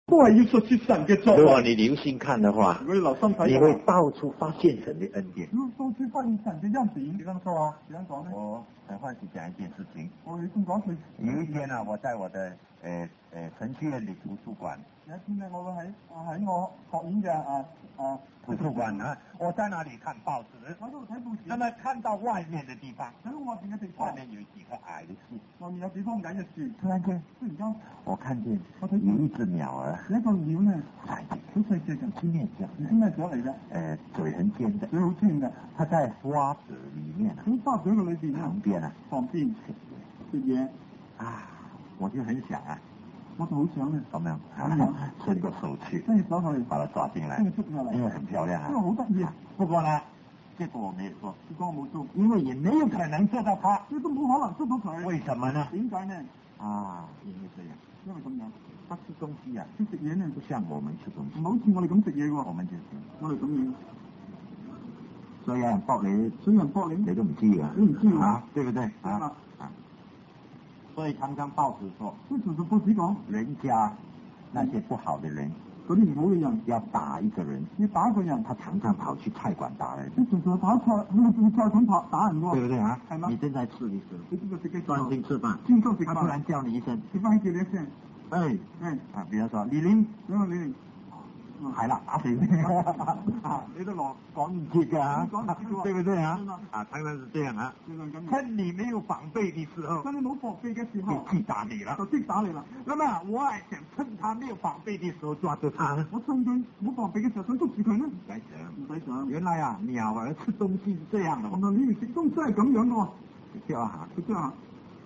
都係要述說神嘅作為。 如果你留心看的話， 如果你留心睇， 你會到處發現神的恩典。 到處發現神嘅恩典。點樣說啊？點樣講呢？ 我很歡喜講一件事情。 我要先講佢。 有一天呢，我在我的神學院的圖書館。 有一天呢，我會喺我學院嘅圖書館啊，我在那裡看報紙。 我喺度睇報紙。 那麼看到外面的地方， 睇到外面嘅地方， 外面有幾棵矮的樹， 外面有幾棵矮嘅樹。 突然間，我看見有一隻鳥兒， 有一個鳥呢， 好細隻嘅， 唔知咩雀， 唔知咩雀嚟嘅， 嘴很尖的， 嘴好尖嘅， 它在花朵裡面啊， 喺花朵嘅裏邊旁邊啊， 旁邊食嘢啊，我就很想啊。 我就好想呢， 有沒有？伸個手去， 伸手去， 把它抓進來，因為很漂亮啊。 因為好得意啊。 不過呢，結果我沒有做， 結果我冇做， 因為也沒有可能做到它。 你都冇可能捉到佢。 為什麼呢？ 點解呢？ 啊，因為這樣， 因為咁樣， 他吃東西啊， 佢食嘢呢， 不像我們吃東西， 唔好似我哋咁食嘢喎。 我們就是我哋咁樣。 所以有人搏你， 所以有人搏你， 你都唔知啊， 你唔知啊，對不對？ 啊。 所以常常報紙說， 所以常常報紙講， 人家那些不好的人， 嗰啲唔好嘅人要打一個人， 要打一個人， 他常常跑去菜館打人， 你常常跑去菜館打人喎， 對不對啊？ 係嘛？ 你正在吃的時候， 你正在食嘅時候， 專心吃飯， 專心食飯， 他突然叫你一聲， 佢翻起叫你一聲， 比如說李玲， 李玲。 係啦，打死你！你都講唔切㗎嚇，對不對啊？啊，當然是這樣啊。趁你沒有防備的時候， 趁你冇防備嘅時候， 就擊打你了， 就擊打你啦。 那麼我還想趁他沒有防備的時候抓住他呢。 我趁佢冇防備嘅時候想捉住佢呢？ 唔使想。原來啊，鳥兒吃東西是這樣的。 原來你食東西係咁樣嘅喎。 佢叫下， 佢叫下，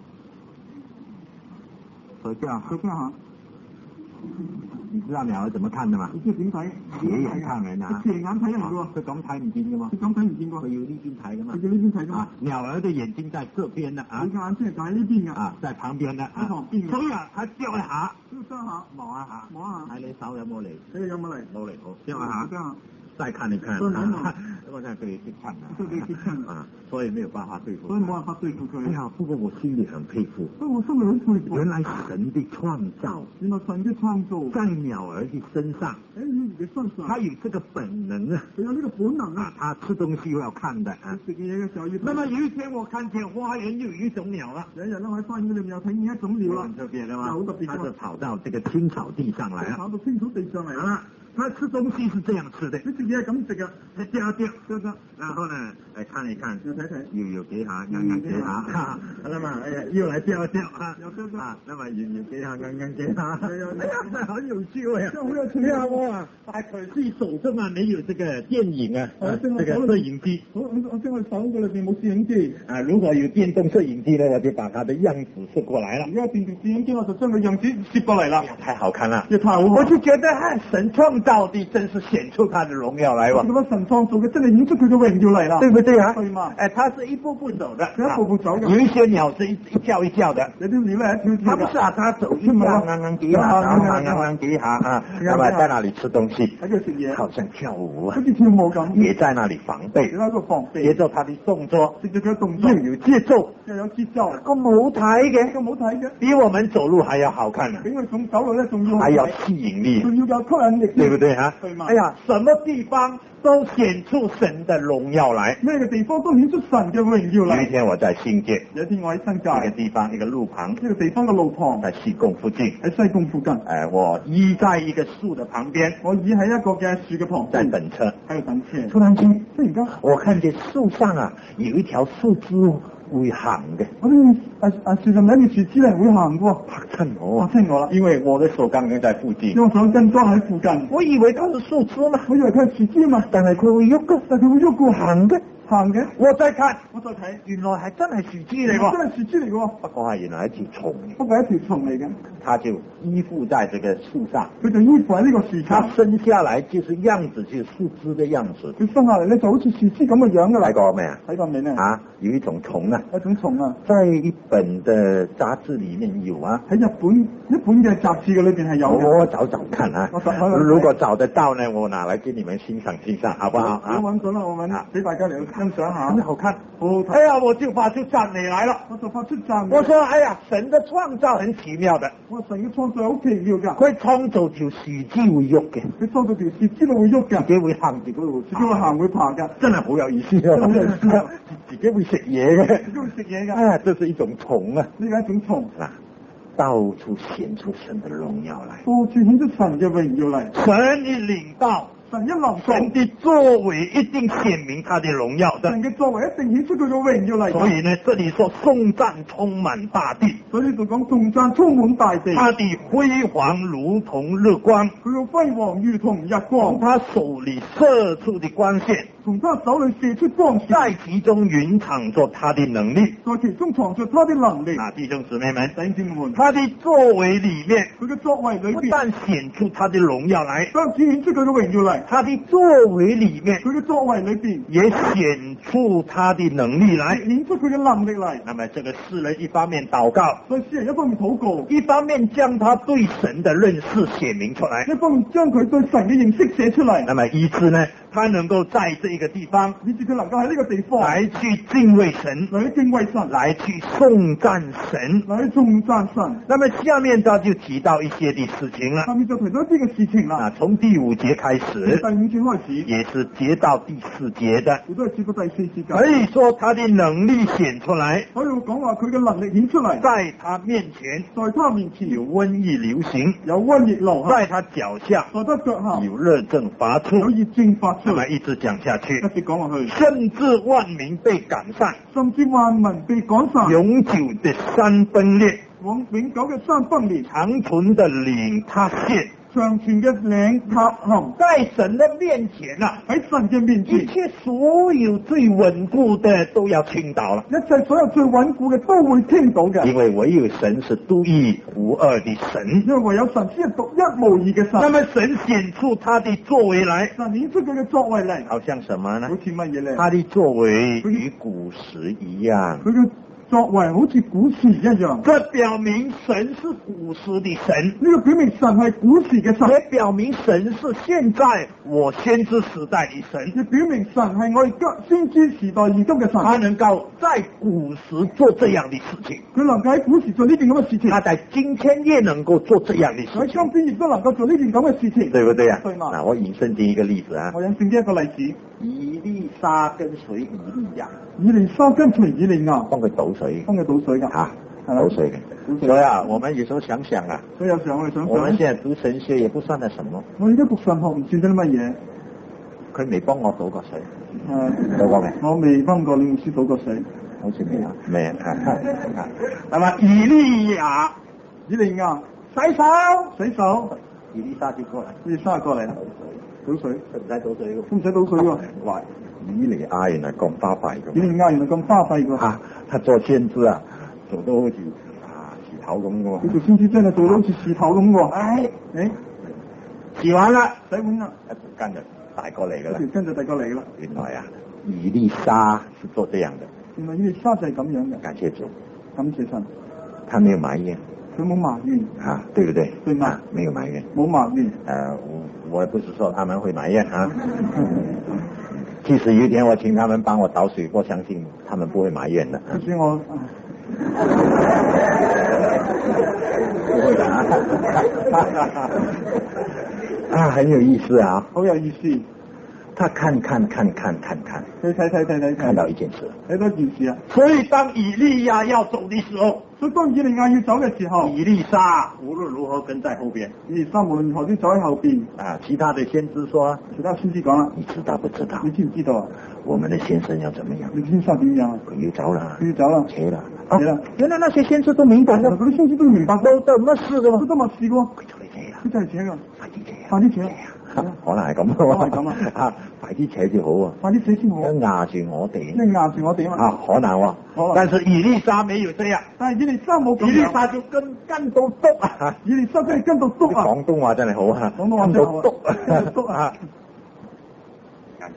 佢叫下， 佢叫下。 你知道鳥兒怎麼看的嗎？ 你知點睇？ 斜眼看人啊！ 斜眼睇人嘅喎。 佢咁睇唔見嘅嘛？ 佢咁睇唔見喎。 佢要呢邊睇嘅嘛？ 佢要呢邊睇嘅嘛？ 鳥兒的眼睛在這邊的啊。 佢眼睛係喺呢邊嘅。 啊，在旁邊的啊。 喺旁邊嘅。 所以啊，佢掉一下。 掉一下。 望一下。 望一下。 睇你手有冇嚟？ 睇你有冇嚟？ 冇嚟，好，掉一下。 掉一下。 再看一看，我再可以去看啊，所以沒有辦法對付， 所以冇辦法對付佢。 哎呀，不過我心裏很佩服， 不過我心裏很佩服。 原來神的創造， 原來神嘅創造在鳥兒的身上， 喺鳥兒嘅身上， 他有這個本能啊， 佢有呢個本能啊， 他吃東西要看的啊。 食嘢嘅時候要。 那麼有一天我看見花園有一種鳥啊， 有一日咧我喺花園裏面又睇見一種鳥啦， 很特別的嘛， 好特別， 它就跑到這個青草地上來啊， 跑到青草地上嚟啦。 他吃東西是這樣吃的， 你食嘢係咁食嘅， 係掉掉，然後呢，嚟看一看， 又睇睇， 又幾下，啱幾下，那麼又來掉掉啊，那麼又幾下，啱幾下，哎呀，好有趣呀， 好有趣啊！哇， 但可惜手中啊沒有這個電影啊，這個攝影機， 我將我手嗰裏邊冇攝影機啊，如果有電動攝影機呢，我就把它的樣子攝過來了。 而家電動攝影機我就將個樣子攝過嚟啦， 太好看了， 也太好， 我就覺得神創造的真是顯出他的榮耀來喎。 咁啊，神創造嘅真係顯出佢嘅榮耀嚟啦， 對不對啊？ 對嘛？ 他是一步步走的， 一步步走嘅。 有一些鳥是一叫一叫的， 有啲鳥咧一跳跳。 它不是啊，它走一下，啱幾下，啱幾下啊，那麼在那裡吃東西， 喺度食嘢， 好像跳舞啊， 好似跳舞咁， 也在那裡防備， 喺度防備， 節奏他的動作， 接住佢嘅動作， 又有節奏， 又有節奏， 咁好睇嘅， 咁好睇嘅， 比我們走路還要好看啊， 比我哋走路咧仲要， 還要吸引力， 仲要有吸引力， 對不對啊？ 對嘛？ 哎呀，什麼地方都顯出神的榮耀來， 咩嘅地方都顯出神嘅榮耀嚟。 有一天我在新界， 有一天我喺新界一個地方，一個路旁， 呢個地方嘅路旁， 在西貢附近， 喺西貢附近。 我依在一個樹的旁邊， 我倚喺一個嘅樹嘅旁邊， 在等車， 喺度等車。 突然間， 突然間， 我看見樹上啊有一條樹枝會行嘅， 我啲樹上有一條樹枝係會行嘅喎， 嚇親我， 嚇親我啦， 因為我的手剛剛在附近， 因為我手跟剛喺附近， 我以為它是樹枝嘛， 我以為佢係樹枝嘛， 但係佢會喐嘅， 但係佢會喐嘅， 行嘅。 行嘅， 我再看， 我再睇， 原來係真係樹枝嚟喎， 真係樹枝嚟喎。 不過係原來係一條蟲， 不過係一條蟲嚟嘅。 它就依附在這個樹上， 佢就依附喺呢個樹上。 它生下來就是樣子，就是樹枝的樣子。 佢生下嚟咧就好似樹枝咁嘅樣噶啦。 睇過未啊？ 睇過未呢？ 啊，有一種蟲啊， 一種蟲啊， 在一本的雜誌裏面有啊。 喺日本嘅雜誌嘅裏邊係有嘅。 我找找看啊。如果找得到呢，我拿來給你們欣賞欣賞，好不好啊？ 我揾咗啦，我揾俾大家嚟欣賞下。 真好看， 好好睇。 哎呀，我就發出讚美來了。 我就發出讚美。 我說，哎呀，神的創造很奇妙的。 我神嘅創造好奇妙㗎。 佢創造條樹枝會喐嘅。 佢創造條樹枝都會喐㗎。 自己會行，自己會行會爬㗎。真係好有意思啊！好有意思啊！自己會食嘢嘅。自己會食嘢㗎。哎呀，這是一種蟲啊！ 呢個係一種蟲。嗱， 到處顯出神的榮耀來。 到處顯出神嘅榮耀嚟。 神一領導。神的作為一定顯明他的榮耀的。 神嘅作為一定顯出佢嘅榮耀嚟。 所以呢，這裏說頌讚充滿大地。 所以就講頌讚充滿大地。 他的輝煌如同日光。 佢嘅輝煌如同日光。 從他手裏射出的光線。 從他手裏射出光線。 在其中蘊藏着他的能力。 在其中藏着他的能力。 弟兄姊妹們， 弟兄姊妹們， 他的作為裏面， 佢嘅作為裏邊， 不但顯出他的榮耀來， 不但顯出佢嘅榮耀嚟， 他的作為裏面， 佢嘅作為裏邊， 也顯出他的能力來， 顯出佢嘅能力嚟。 那麼這個詩人一方面禱告， 所以詩人一方面禱告， 一方面將他對神的認識寫明出來， 一方面將佢對神嘅認識寫出嚟。 那麼以致呢，他能夠在這個地方， 以致佢能夠喺呢個地方來去敬畏神， 來去敬畏神， 來去頌讚神， 來去頌讚神。 那麼下面他就提到一些的事情了。 下面就提到一啲嘅事情啦。 從第5節開始， 第5節開始， 也是接到第4節的， 亦都係接到第4節嘅。 可以說他的能力顯出來， 可以講話佢嘅能力顯出嚟， 在他面前， 在他面前有瘟疫流行， 有瘟疫流行， 在他腳下， 在他腳下有熱症發出， 有熱症發出。 那麼一直講下去， 一直講落去， 甚至萬民被趕散， 甚至萬民被趕散， 永久的山崩裂， 永久嘅山崩裂， 長存的嶺塌陷， 長存嘅嶺塌陷。 在神的面前啊， 喺神嘅面前， 一切所有最穩固的都要傾倒了， 一切所有最穩固嘅都會傾倒嘅， 因為唯有神是獨一無二的神， 因為唯有神先係獨一無二嘅神。 那麼神顯出他的作為來， 神顯出佢嘅作為嚟， 好像什麼呢？ 好似乜嘢咧？ 他的作為與古時一樣， 佢嘅作為好似古時一樣， 這表明神是古時的神， 呢個表明神係古時嘅神， 也表明神是現在我先知時代的神， 亦表明神係我哋先知時代而今嘅神。 他能夠在古時做這樣的事情， 佢能夠喺古時做呢件咁嘅事情， 他在今天也能夠做這樣的事情， 喺今天亦都能夠做呢件咁嘅事情， 對不對啊？ 對嘛？ 我引聖經一個例子啊， 我引聖經一個例子， 以利沙跟隨以利亞， 以利沙跟隨以利亞， 幫佢倒水， 幫佢倒水㗎， 倒水嘅。所以啊，我們有時候想想啊， 所以有時候我哋想想， 我們現在讀神學也不算得什麼， 我而家讀神學唔算得乜嘢， 佢未幫我倒過水， 倒過未？我未幫過你牧師倒過水， 好似未啊，未啊。那麼以利亞洗手，以利沙就過來， 以利沙過嚟啦，倒水， 唔使倒水喎， 唔使倒水喎。 哇，以利亞原來咁巴閉嘅， 以利亞原來咁巴閉嘅， 他做先知啊，做到好似洗頭咁嘅喎， 佢做先知真係做到好似洗頭咁喎。 洗完啦， 洗碗啦， 一條筋就帶過嚟㗎啦， 一條筋就帶過嚟啦。 原來啊，以利沙是做這樣的， 原來以利沙就係咁樣嘅。 感謝主， 感謝神， 他沒有埋怨， 佢冇埋怨對不對？ 對嘛？ 沒有埋怨， 冇埋怨。 我也不是說他們會埋怨啊。即使有一天我請他們幫我倒水，我相信他們不會埋怨的。 即使我不會的很有意思啊， 好有意思。 他看， 佢睇， 看到一件事， 睇到一件事啊。 所以當以利亞要走的時候， 所以當以利亞要走嘅時候， 以利沙無論如何跟在後邊。 以利沙無論如何都走喺後邊。 其他的先知說， 其他先知講啦， 你知道不知道？ 你知唔知道啊？ 我們的先生要怎麼樣？ 你先生點樣啊？ 佢要走啦，扯啦。原來那些先知都明白啦， 嗰啲先知都明白， 都乜事嘅喎， 都乜事嘅喎。佢就係扯㗎，快啲扯可能係咁咯，快啲扯就好啊， 快啲扯先好， 壓住我哋， 壓住我哋啊嘛， 可能喎，但是以利沙沒有這樣， 但係以利沙冇咁樣， 以利沙就跟到篤啊， 以利沙真係跟到篤啊， 廣東話真係好啊， 廣東話真係好啊， 跟到篤啊，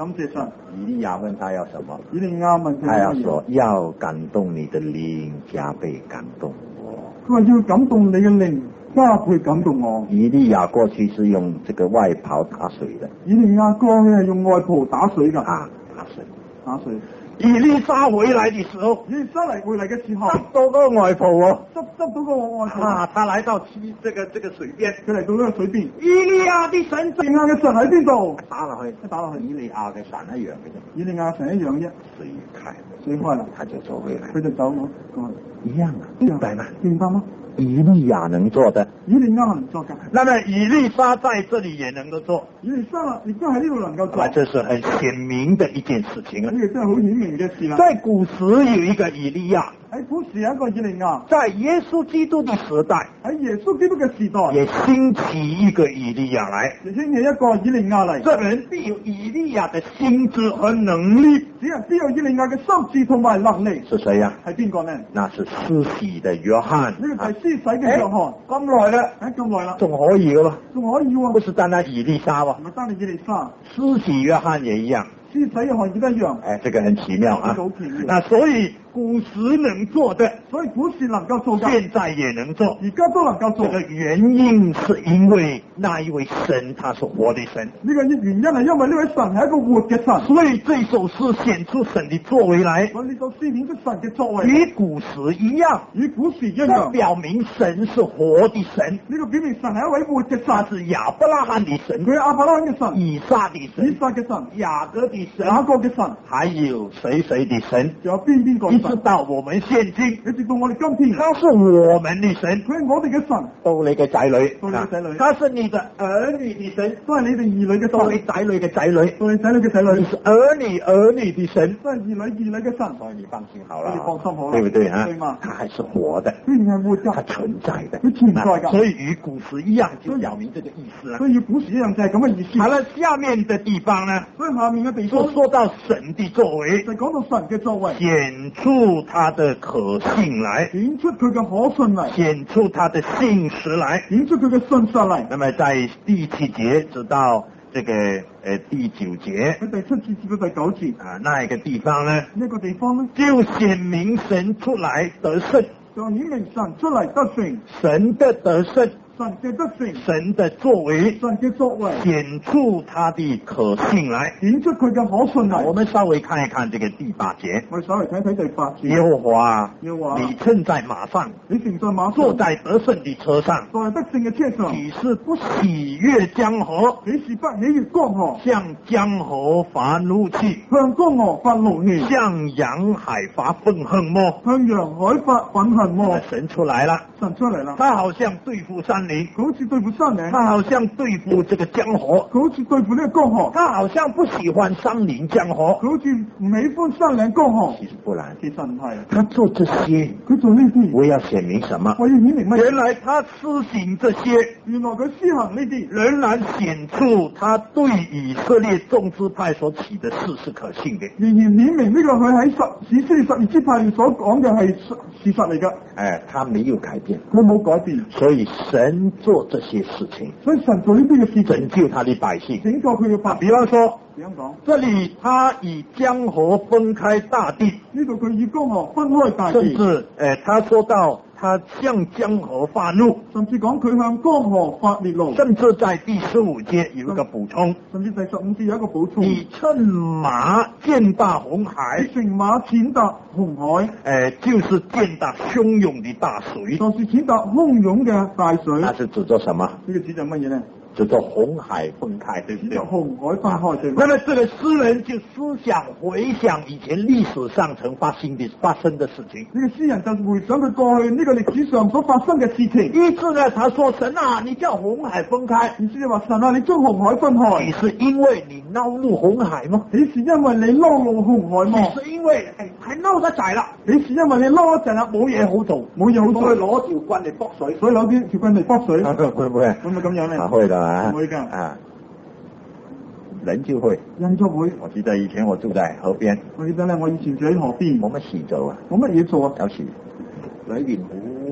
感謝神。 以利亞問他要什麼？ 以利亞問佢他要乜嘢？ 說要感動你的靈，加倍感動我。 佢話要感動你嘅靈，加倍感動我。 以利亞過去是用這個外袍打水的。 以利亞過去係用外袍打水㗎。 啊，打水。 打水。 以利沙回來的時候， 以利沙回來嘅時候， 執到個外袍喎， 執到個外袍。 啊，他來到這個水邊， 佢嚟到呢個水邊。 以利亞的神， 以利亞嘅神喺邊度？ 打落去，打落去。以利亞嘅神一樣嘅啫。 以利亞神一樣啫。水開啦， 他就走回來。 佢就走咗。 一樣啊，明白嗎？ 明白嗎？ 以利亞能做的， 以利亞能做嘅。 那麼以利沙在這裏也能夠做。 以利沙亦都喺呢度能夠做。 這是很顯明的一件事情啊！ 呢個真係好顯明嘅事啦。 在古時有一個以利亞， 喺古時有一個以利亞， 在耶穌基督的時代， 喺耶穌基督嘅時代， 也興起一個以利亞來。 亦興起一個以利亞嚟。 這人必有以利亞的心智和能力。 只有以利亞嘅心智同埋能力。 是誰呀？ 係邊個呢？ 那是施洗的約翰。 呢個就係施洗嘅約翰。 咁耐啦， 咁耐啦， 仲可以嘅嘛？ 仲可以喎。 不是單單以利沙吧？ 唔係單係以利沙， 施洗約翰也一樣。 施洗約翰亦都一樣。 這個很奇妙啊！ 好奇妙。 那所以古時能做的， 所以古時能夠做嘅， 現在也能做， 而家都能夠做。 這個原因是因為那一位神，他是活的神。 呢個原因係因為呢位神係一個活嘅神， 所以這首詩顯出神的作為來。 所以呢首詩顯出神嘅作為， 與古時一樣， 與古時一樣， 表明神是活的神。 呢個表明神係一位活嘅神， 他是亞伯拉罕的神， 佢係亞伯拉罕嘅神， 以撒的神， 以撒嘅神， 雅各的神， 雅各嘅神， 還有誰的神？ 仲有邊個神？ 一直到我們現今， 一直到我哋今天， 他是我們的神， 佢係我哋嘅神， 到你嘅仔女， 到你嘅仔女， 他是你的兒女的神， 都係你哋兒女嘅神， 到你仔女嘅仔女， 到你仔女嘅仔女， 你是兒女的神， 都係兒女嘅神， 所以你放心好了， 你放心好了， 對不對啊？ 對嘛？ 他還是活的， 雖然係活嘅， 他存在的， 佢存在㗎， 所以與古時一樣，就表明這個意思啦。 所以與古時一樣就係咁嘅意思。 好了，下面的地方呢？ 所以下面嘅地方說到神的作為， 就講到神嘅作為， 顯出他的可信來， 顯出佢嘅可信嚟， 顯出他的信實來， 顯出佢嘅信實嚟。 那麼在第7節直到這個第9節， 喺第7節至到第9節啊，那一個地方呢？ 呢個地方呢， 就顯明神出來得勝， 就顯明神出嚟得勝， 神的得勝。 神嘅得勝， 神的作為， 神嘅作為， 顯出他的可信來， 顯出佢嘅可信嚟。 我們稍微看一看這個第8節。 我哋稍微睇睇第8節。 耶和華，你乘在馬上， 你乘在馬上， 坐在得勝的車上， 坐在得勝嘅車上， 豈是不喜悅江河？ 豈是不喜悅江河？ 向江河發怒氣， 向江河發怒氣， 向洋海發憤恨麼？ 向洋海發憤恨麼？ 神出來了， 神出嚟啦！ 他好像對付山嶺， 佢好似對付山嶺， 他好像對付這個江河， 佢好似對付呢個江河， 他好像不喜歡山嶺江河， 佢好似唔喜歡山嶺江河。 其實不然， 其實唔係， 他做這些， 佢做呢啲， 我要顯明什麼？ 我要顯明乜？ 原來他施行這些， 原來佢施行呢啲， 仍然顯出他對以色列眾支派所起的事是可信的。 仍然顯明呢個佢喺以色列12支派所講嘅係事實嚟噶。 他沒有改變， 佢冇改變， 所以神做這些事情， 所以神做呢啲嘅事情， 拯救他的百姓， 拯救佢嘅百姓。 比方說， 點樣講？ 這裡他以江河分開大地， 呢度佢以江河分開大地， 甚至他說到他向江河發怒， 甚至講佢向江河發烈怒， 甚至在第15節有一個補充， 甚至第15節有一個補充， 你乘馬踐踏紅海， 乘馬踐踏紅海， 就是踐踏洶湧的大水， 就是踐踏洶湧嘅大水。 那是指做什麼？ 呢個指就乜嘢呢？ 叫做紅海分開，對不對？ 紅海分開，對。 那麼這個詩人就思想回想以前歷史上曾發生的事情。 呢個詩人就回想佢過去呢個歷史上所發生嘅事情。 於是呢，他說：神啊，你叫紅海分開。 意思就話神啊，你將紅海分開。 你是因為你惱怒紅海嗎？ 你是因為你嬲怒紅海嗎？ 你是因為係嬲得滯啦？ 你是因為你嬲一陣啦，冇嘢好做，冇嘢好做， 所以攞條棍嚟卜水， 所以攞條棍嚟卜水。 會唔會？ 會唔會咁樣咧？ 會的啊， 會㗎啊，人就會， 人就會。 我記得以前我住在河邊， 我記得咧，我以前住喺河邊， 冇乜事做啊， 冇乜嘢做啊， 有時裏邊好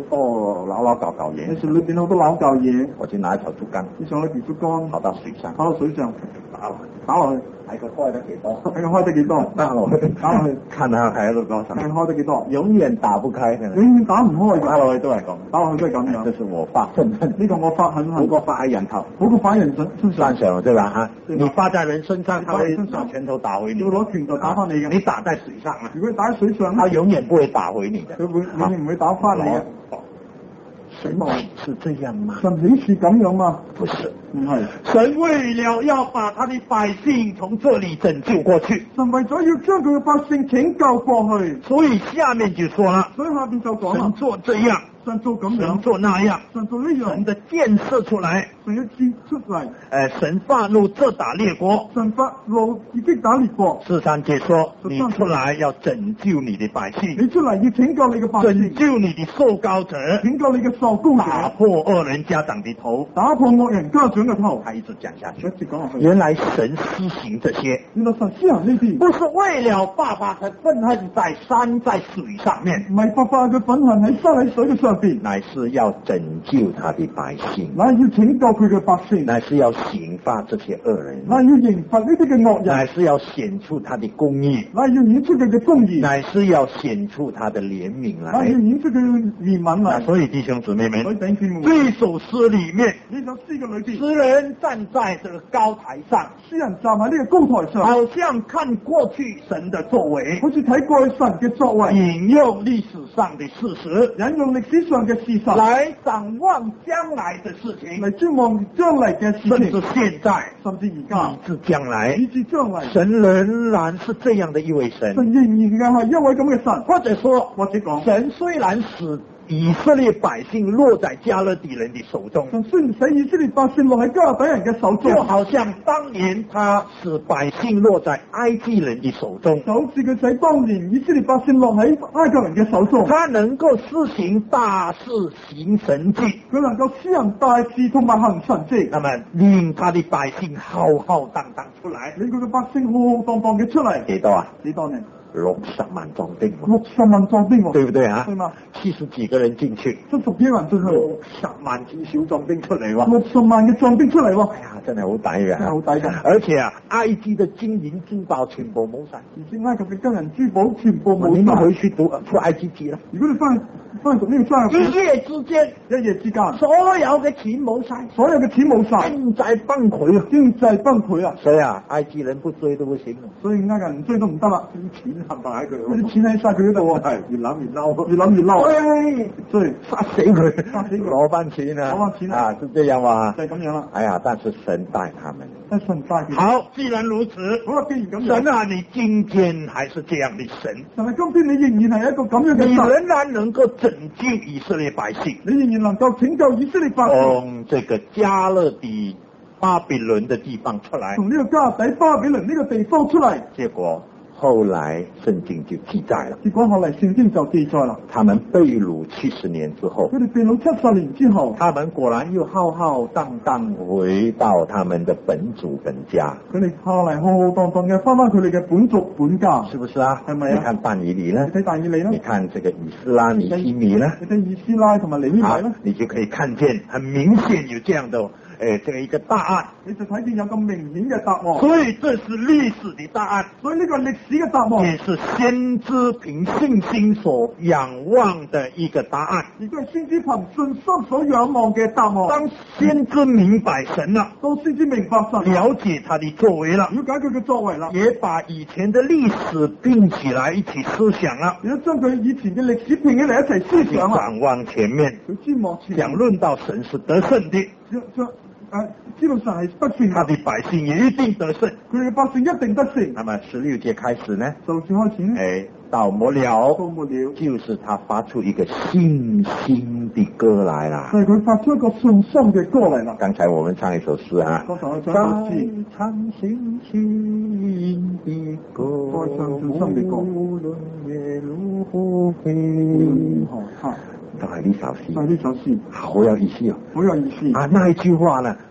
多撈撈搞搞嘢， 你船裏邊好多撈教嘢， 我就拿一條竹竿， 你上去條竹竿， 跑到水上， 跑到水上，打落去， 睇佢開得幾多， 睇佢開得幾多， 打落去， 看下睇到多少， 睇開得幾多， 永遠打不開嘅， 永遠打唔開嘅， 打落去都係咁， 打落去都係咁樣。 這是我發憤恨， 呢個我發狠好過發喺人頭， 好過發喺人身上， 對吧？哈，你發在人身上，他會拿拳頭打回你， 要攞拳頭打翻你嘅。 你打在水上啊， 如果你打喺水上， 他永遠不會打回你嘅， 佢會永遠唔會打翻你嘅。 神是這樣嗎？ 神豈是咁樣嗎？ 不是， 唔係。 神為了要把他的百姓從這裏拯救過去， 神為咗要將佢嘅百姓拯救過去， 所以下面就說了， 所以下邊就講啦， 神做這樣， 神做咁樣， 神做那樣， 神做呢樣， 神的箭射出來， 神要箭出嚟， 神發怒責打列國， 神發怒已經打列國。 13節說，你出來要拯救你的百姓， 你出嚟要拯救你嘅百姓， 拯救你的受膏者， 拯救你嘅受膏者， 打破惡人家長的頭， 打破惡人家長嘅頭。 他一直講下去， 一直講落去。 原來神施行這些， 原來神施行呢啲， 不是為了爸爸的憤恨在山在水上面， 唔係爸爸嘅憤恨喺山喺水嘅上邊， 乃是要拯救他的百姓， 乃要拯救佢嘅百姓， 乃是要刑罰這些惡人， 乃要刑罰呢啲嘅惡人， 乃是要顯出他的公義， 乃要顯出佢嘅公義， 乃是要顯出他的憐憫來， 乃要顯出佢嘅憐憫嚟。 所以弟兄姊妹們， 所以弟兄姊妹們， 這首詩裏面， 呢首詩嘅裏邊， 詩人站在這個高台上， 詩人站喺呢個高台上， 好像看過去神的作為， 好似睇過去神嘅作為， 引用歷史上的事實， 引用歷史上嘅事實來展望將來的事情， 嚟展望將來嘅事情， 甚至現在， 甚至而家， 以至將來， 以至將來， 神仍然是這樣的一位神， 神仍然係一位咁嘅神， 或者講，神雖然使以色列百姓落在迦勒底人的手中， 神雖然使以色列百姓落喺迦勒底人嘅手中， 就好像當年他使百姓落在埃及人的手中， 就好似佢使當年以色列百姓落喺埃及人嘅手中， 他能夠施行大事行神蹟， 佢能夠施行大事同埋行神蹟， 那麼令他的百姓浩浩蕩蕩出來， 令佢嘅百姓浩浩蕩蕩嘅出嚟， 幾多啊？ 幾多呢 ？60萬壯丁 ，60萬壯丁， 對不對啊？ 對嗎 ？70幾個人進去 ，70幾個人進去 ，60萬之小壯丁出嚟喎 ，60萬嘅壯丁出嚟喎， 哎呀，真係好抵嘅， 真係好抵嘅。 而且啊，埃及嘅金銀珠寶全部冇晒， 而且埃及嘅金銀珠寶全部冇晒。 你咪回去讀出埃及記啦。 如果你翻去讀呢個三日， 一夜之間，所有嘅錢冇晒， 所有嘅錢冇晒， 經濟崩潰啊！ 經濟崩潰啊！ 所以啊，埃及人不追都不行， 所以埃及人唔追都唔得啦， 錢冚唪喺佢， 啲錢喺晒佢嗰度喎， 係越諗越嬲， 越諗越嬲， 所以殺死佢， 殺死佢， 攞翻錢啊！ 攞翻錢啊，是這樣嘛？ 就係咁樣啦。 哎呀，但是神帶他們， 神帶佢。 好，既然如此， 好啦，既然咁樣， 神啊，你今天還是這樣的神， 但係今天你仍然係一個咁樣嘅神， 你仍然能夠拯救以色列百姓， 你仍然能夠拯救以色列百姓， 從這個迦勒底巴比倫的地方出來， 從呢個迦勒底巴比倫呢個地方出嚟， 結果後來聖經就記載了。 結果後來聖經就記載啦， 他們被擄70年之後， 佢哋被擄70年之後， 他們果然又浩浩蕩蕩回到他們的本族本家。 佢哋後嚟浩浩蕩蕩嘅翻返佢哋嘅本族本家， 是不是啊？ 係咪啊？ 你看但以理呢？ 你睇但以理啦？ 你看這個以斯拉尼希米呢？ 你睇以斯拉同埋尼希米啦？ 你就可以看見很明顯有這樣的。這一個答案， 你就睇見有咁明顯嘅答案， 所以這是歷史的答案， 所以呢個歷史嘅答案， 也是先知憑信心所仰望的一個答案， 亦都係先知憑信心所仰望嘅答案。 當先知明白神了， 當先知明白神， 了解他的作為了， 了解佢嘅作為啦， 也把以前的歷史併起來一起思想了， 亦都將佢以前嘅歷史併起嚟一齊思想啦。 展望前面， 佢瞻望前面， 講論到神是得勝的。 知道神係得勝， 他的百姓也一定得勝， 佢哋嘅百姓一定得勝。 那麼16節開始呢？ 就算開始呢？ 到末了，就是他發出一個信心的歌來啦。 係佢發出一個信心嘅歌嚟啦。 剛才我們唱一首詩啊。 剛才我唱一首詩。 唱信心的歌， 再唱信心嘅歌。 無論夜路或黑。就係呢首詩， 就係呢首詩， 好有意思啊！ 好有意思啊！那一句話呢，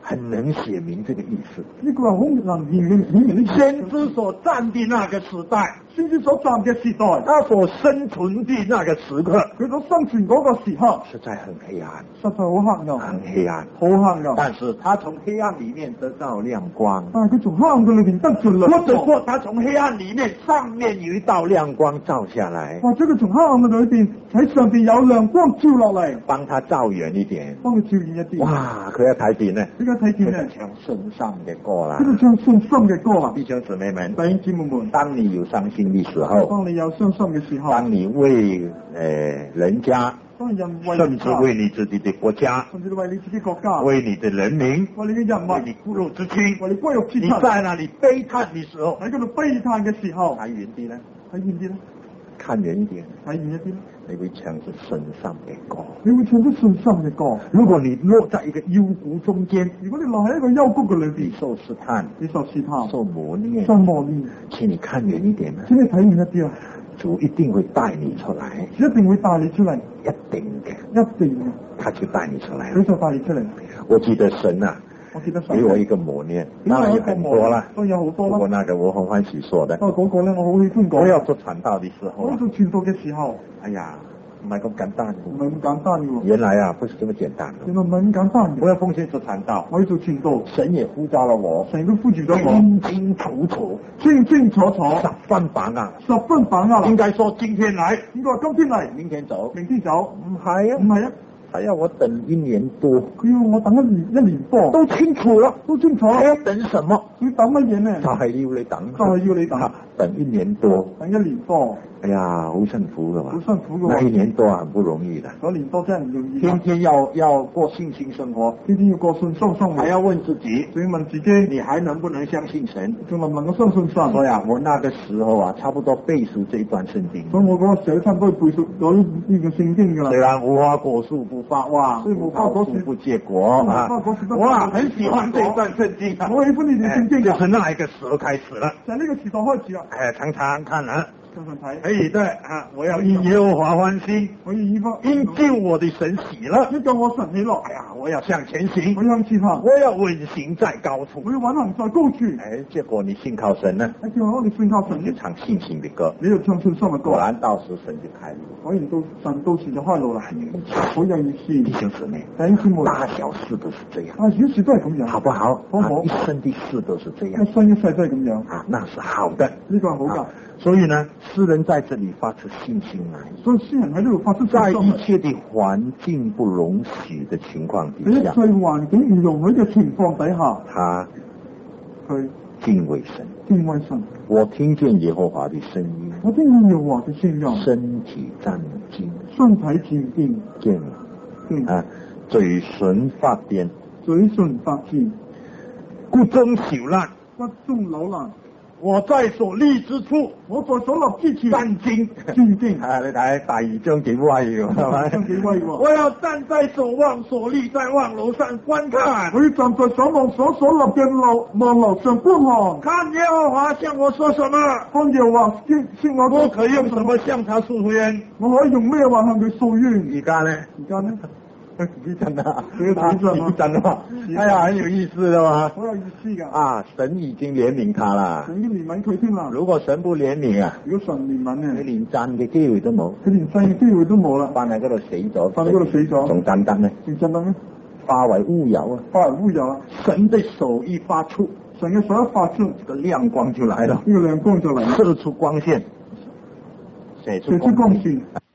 很能寫明這個意思。 呢句話好能顯明呢先知所站的那個時代， 先知所站嘅時代， 他所生存的那個時刻， 佢所生存嗰個時刻， 實在很黑暗， 實在好黑暗， 很黑暗， 好黑暗。 但是他從黑暗裏面得到亮光， 但係佢從黑暗嘅裏邊得咗亮光， 或者說他從黑暗裏面上面有一道亮光照下來， 或者佢從黑暗嘅裏邊喺上邊有亮光照落嚟， 幫他照遠一點， 幫佢照遠一啲。 哇！佢一睇見呢， 呢個睇見呢， 唱信心嘅歌啦， 呢個唱信心嘅歌啊！ 弟兄姊妹們， 弟兄姊妹們， 當你有傷心的時候， 當你有傷心嘅時候， 當你為人家， 當人為甚至為你自己的國家， 甚至為你自己國家， 為你的人民， 為你嘅人民， 為你骨肉之親， 為你骨肉之親， 你在那裏悲嘆的時候， 喺嗰度悲嘆嘅時候， 睇遠啲咧， 睇遠啲咧， 看遠一點， 睇遠一啲咧， 你會唱出信心嘅歌， 你會唱出信心嘅歌。 如果你落在一個幽谷中間， 如果你落喺一個幽谷嘅裏邊， 你受試探， 你受試探， 受磨練， 受磨練， 請你看遠一點啦， 請你睇遠一啲啊！ 主一定會帶你出來， 一定會帶你出嚟， 一定嘅， 一定嘅， 他就帶你出來佢就帶你出嚟。 我記得神啊， 我記得神給我一個磨練，當然有很多啦， 當然有好多啦。 不過那個我很歡喜說的， 嗰個咧我好喜歡講。 我要做傳道的時候， 我做傳道嘅時候， 哎呀，唔係咁簡單， 唔係咁簡單嘅喎。 原來啊，不是這麼簡單。 原來唔係咁簡單嘅。 我要奉獻做傳道， 我要做傳道， 神也呼召了我， 神都呼召咗我， 清清楚楚， 清清楚楚， 十分把握， 十分把握啦。 應該說今天來， 應該話今天嚟， 明天走， 明天走， 唔係啊， 唔係啊， 他要我等1年多， 佢要我等一年多， 都清楚了， 都清楚啦。 還要等什麼？ 要等乜嘢呢？ 就係要你等， 就係要你等， 等1年多， 等1年多。 哎呀，好辛苦噶嘛， 好辛苦噶。 那1年多很不容易的， 嗰年多真係唔容易。 天天要過信心生活， 天天要過信心生活， 還要問自己， 仲要問自己， 你還能不能相信神？ 仲能唔能夠相信神？ 所以啊，我那個時候啊，差不多背熟這一段聖經。 所以我嗰個時候差唔多背熟咗呢個聖經噶啦。 雖然無花果樹不發旺， 所以無花果樹不結果啊。哇，很喜歡這一段聖經啊！ 我喜歡呢段聖經就是那一個時候開始了， 就呢個時代開始啦。 常常看啊， 常常睇。 哎，對啊，我要因耶和華歡心， 我要因救我的神喜樂， 因救我神喜樂。 哎呀，我要向前行， 我要向前行， 我要穩行在高處， 我要穩行在高處。 哎，結果你信靠神呢？ 結果你信靠神， 你就唱信心的歌， 你就唱信心嘅歌。 果然到時神就開路， 果然到神到時就開路啦，好有意思。 弟兄姊妹，大小事都是這樣， 大小事都係咁樣， 好不好？ 好唔好？ 一生的事都是這樣， 一生一世都係咁樣啊，那是好的， 呢個係好噶。 所以呢，詩人在這裏發出信心來， 所以詩人喺呢度發出信心， 在一切的環境不容許的情況底下， 喺一切環境唔容許嘅情況底下，佢敬畏神， 敬畏神。 我聽見耶和華的聲音， 我聽見耶和華嘅聲音， 身體戰驚， 身體戰驚， 驚啊，嘴唇發癲， 嘴唇發戰， 骨中朽爛， 骨中朽爛。 我在所立之處， 我在所立之處， 戰驚， 戰驚。 啊，你睇第二章幾威喎，係咪？ 章幾威喎！ 我要站在所望所立在望樓上觀看， 我要站在所望所立嘅望樓上觀看。 看耶和華向我說什麼？ 看耶和華向我。 我可以用什麼向他訴冤？ 我可以用咩話向佢訴冤？ 而家呢？ 而家呢？ 幾真啊！ 幾真啊！ 哎呀，很有意思的嘛！ 好有意思噶！ 啊，神已經憐憫他啦！ 神已經憐憫佢添啦！ 如果神不憐憫啊， 如果神憐憫啊， 佢連讚嘅機會都冇， 佢連讚嘅機會都冇啦！ 瞓喺嗰度死咗， 瞓喺嗰度死咗， 仲等等呢？ 仲等等呢？ 化為烏有啊！ 化為烏有啊！ 神的手一發出， 神嘅手一發出， 個亮光就來了， 呢個亮光就嚟， 射出光線，射出光線。